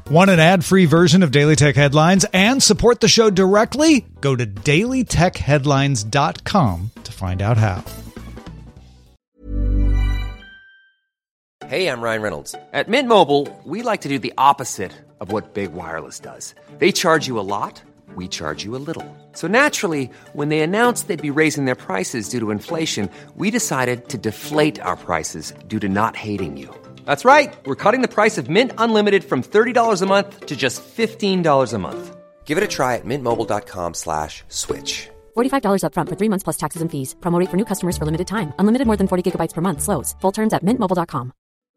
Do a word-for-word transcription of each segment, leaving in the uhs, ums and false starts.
Want an ad-free version of Daily Tech Headlines and support the show directly? Go to daily tech headlines dot com to find out how. Hey, I'm Ryan Reynolds. At Mint Mobile, we like to do the opposite of what Big Wireless does. They charge you a lot, we charge you a little. So naturally, when they announced they'd be raising their prices due to inflation, we decided to deflate our prices due to not hating you. That's right. We're cutting the price of Mint Unlimited from thirty dollars a month to just fifteen dollars a month. Give it a try at mintmobile.com slash switch. forty-five dollars up front for three months plus taxes and fees. Promo rate for new customers for limited time. Unlimited more than forty gigabytes per month slows. Full terms at mint mobile dot com.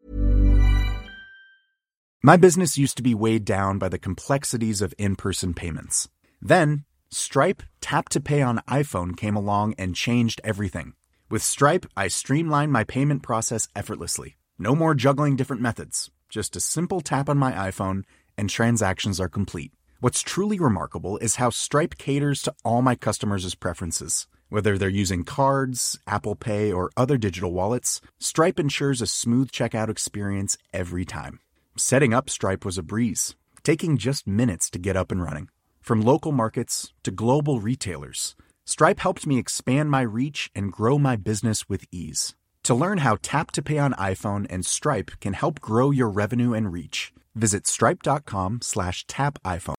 My business used to be weighed down by the complexities of in-person payments. Then, Stripe Tap to Pay on iPhone came along and changed everything. With Stripe, I streamlined my payment process effortlessly. No more juggling different methods. Just a simple tap on my iPhone and transactions are complete. What's truly remarkable is how Stripe caters to all my customers' preferences. Whether they're using cards, Apple Pay, or other digital wallets, Stripe ensures a smooth checkout experience every time. Setting up Stripe was a breeze, taking just minutes to get up and running. From local markets to global retailers, Stripe helped me expand my reach and grow my business with ease. To learn how Tap to Pay on iPhone and Stripe can help grow your revenue and reach, visit stripe.com slash tap iPhone.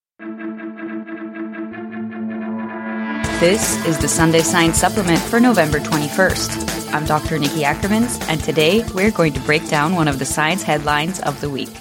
This is the Sunday Science Supplement for November twenty-first. I'm Doctor Nikki Ackermans, and today we're going to break down one of the science headlines of the week.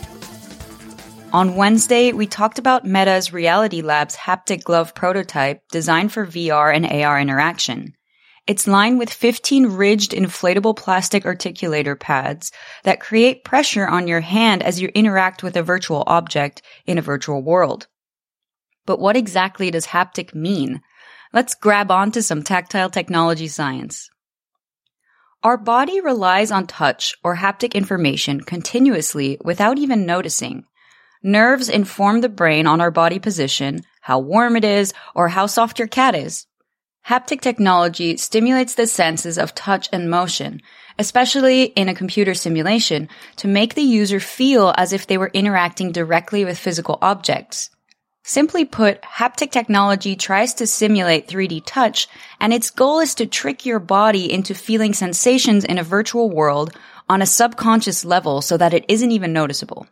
On Wednesday, we talked about Meta's Reality Labs haptic glove prototype designed for V R and A R interaction. It's lined with fifteen ridged inflatable plastic articulator pads that create pressure on your hand as you interact with a virtual object in a virtual world. But what exactly does haptic mean? Let's grab onto some tactile technology science. Our body relies on touch or haptic information continuously without even noticing. Nerves inform the brain on our body position, how warm it is, or how soft your cat is. Haptic technology stimulates the senses of touch and motion, especially in a computer simulation, to make the user feel as if they were interacting directly with physical objects. Simply put, haptic technology tries to simulate three D touch, and its goal is to trick your body into feeling sensations in a virtual world on a subconscious level so that it isn't even noticeable.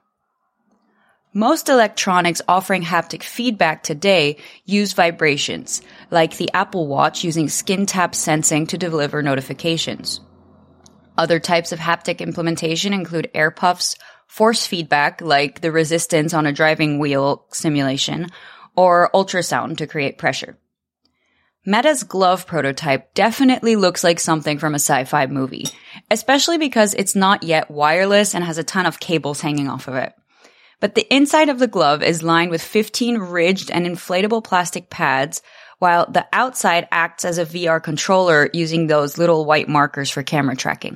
Most electronics offering haptic feedback today use vibrations, like the Apple Watch using skin tap sensing to deliver notifications. Other types of haptic implementation include air puffs, force feedback, like the resistance on a driving wheel simulation, or ultrasound to create pressure. Meta's glove prototype definitely looks like something from a sci-fi movie, especially because it's not yet wireless and has a ton of cables hanging off of it. But the inside of the glove is lined with fifteen ridged and inflatable plastic pads, while the outside acts as a V R controller using those little white markers for camera tracking.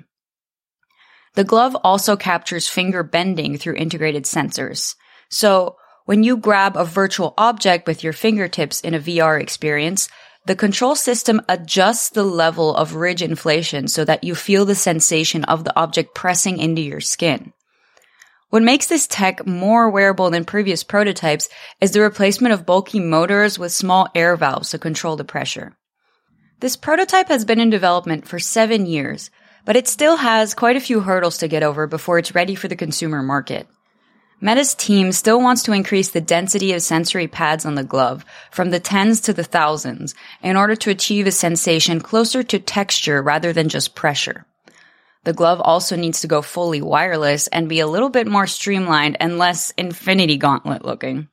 The glove also captures finger bending through integrated sensors. So when you grab a virtual object with your fingertips in a V R experience, the control system adjusts the level of ridge inflation so that you feel the sensation of the object pressing into your skin. What makes this tech more wearable than previous prototypes is the replacement of bulky motors with small air valves to control the pressure. This prototype has been in development for seven years, but it still has quite a few hurdles to get over before it's ready for the consumer market. Meta's team still wants to increase the density of sensory pads on the glove from the tens to the thousands in order to achieve a sensation closer to texture rather than just pressure. The glove also needs to go fully wireless and be a little bit more streamlined and less Infinity Gauntlet looking.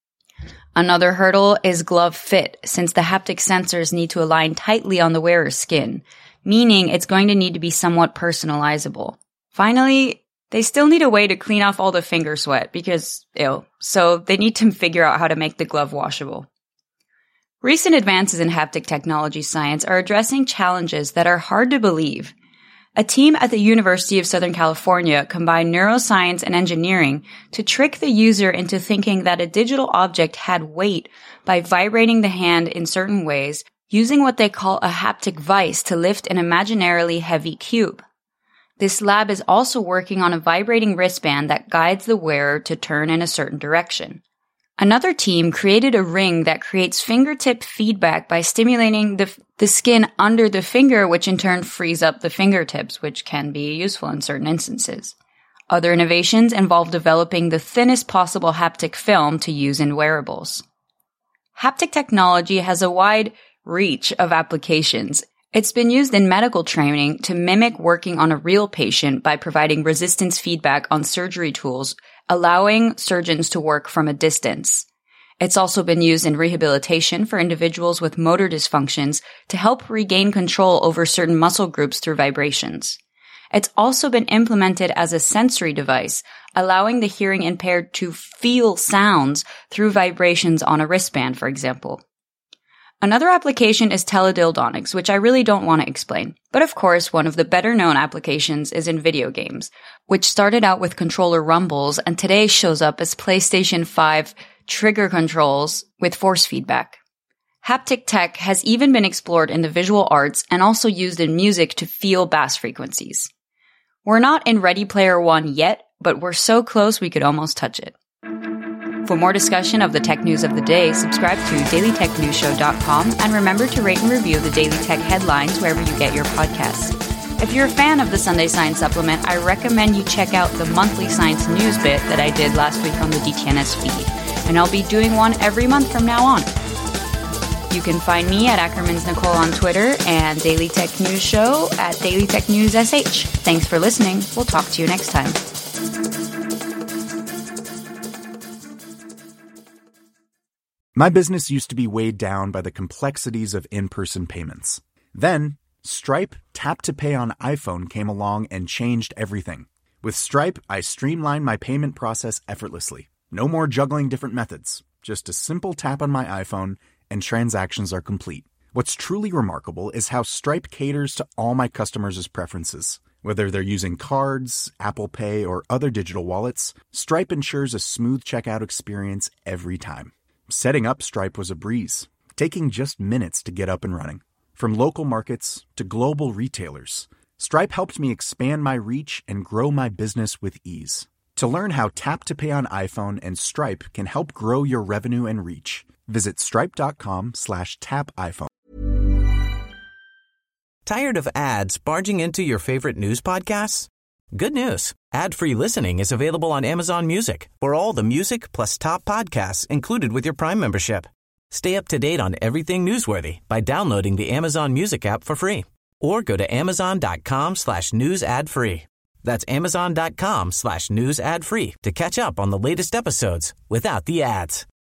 Another hurdle is glove fit, since the haptic sensors need to align tightly on the wearer's skin, meaning it's going to need to be somewhat personalizable. Finally, they still need a way to clean off all the finger sweat because, ew, so they need to figure out how to make the glove washable. Recent advances in haptic technology science are addressing challenges that are hard to believe. A team at the University of Southern California combined neuroscience and engineering to trick the user into thinking that a digital object had weight by vibrating the hand in certain ways, using what they call a haptic vice to lift an imaginarily heavy cube. This lab is also working on a vibrating wristband that guides the wearer to turn in a certain direction. Another team created a ring that creates fingertip feedback by stimulating the, the skin under the finger, which in turn frees up the fingertips, which can be useful in certain instances. Other innovations involve developing the thinnest possible haptic film to use in wearables. Haptic technology has a wide reach of applications. It's been used in medical training to mimic working on a real patient by providing resistance feedback on surgery tools, allowing surgeons to work from a distance. It's also been used in rehabilitation for individuals with motor dysfunctions to help regain control over certain muscle groups through vibrations. It's also been implemented as a sensory device, allowing the hearing impaired to feel sounds through vibrations on a wristband, for example. Another application is teledildonics, which I really don't want to explain. But of course, one of the better-known applications is in video games, which started out with controller rumbles and today shows up as PlayStation five trigger controls with force feedback. Haptic tech has even been explored in the visual arts and also used in music to feel bass frequencies. We're not in Ready Player One yet, but we're so close we could almost touch it. For more discussion of the tech news of the day, subscribe to daily tech news show dot com and remember to rate and review the Daily Tech headlines wherever you get your podcasts. If you're a fan of the Sunday Science Supplement, I recommend you check out the monthly science news bit that I did last week on the D T N S feed, and I'll be doing one every month from now on. You can find me at Ackerman's Nicole on Twitter and Daily Tech News Show at Daily Tech News S H. Thanks for listening. We'll talk to you next time. My business used to be weighed down by the complexities of in-person payments. Then, Stripe Tap to Pay on iPhone came along and changed everything. With Stripe, I streamlined my payment process effortlessly. No more juggling different methods. Just a simple tap on my iPhone and transactions are complete. What's truly remarkable is how Stripe caters to all my customers' preferences. Whether they're using cards, Apple Pay, or other digital wallets, Stripe ensures a smooth checkout experience every time. Setting up Stripe was a breeze, taking just minutes to get up and running. From local markets to global retailers, Stripe helped me expand my reach and grow my business with ease. To learn how Tap to Pay on iPhone and Stripe can help grow your revenue and reach, visit stripe.com slash tap iPhone. Tired of ads barging into your favorite news podcasts? Good news. Ad-free listening is available on Amazon Music for all the music plus top podcasts included with your Prime membership. Stay up to date on everything newsworthy by downloading the Amazon Music app for free or go to amazon.com slash news ad free. That's amazon.com slash news ad free to catch up on the latest episodes without the ads.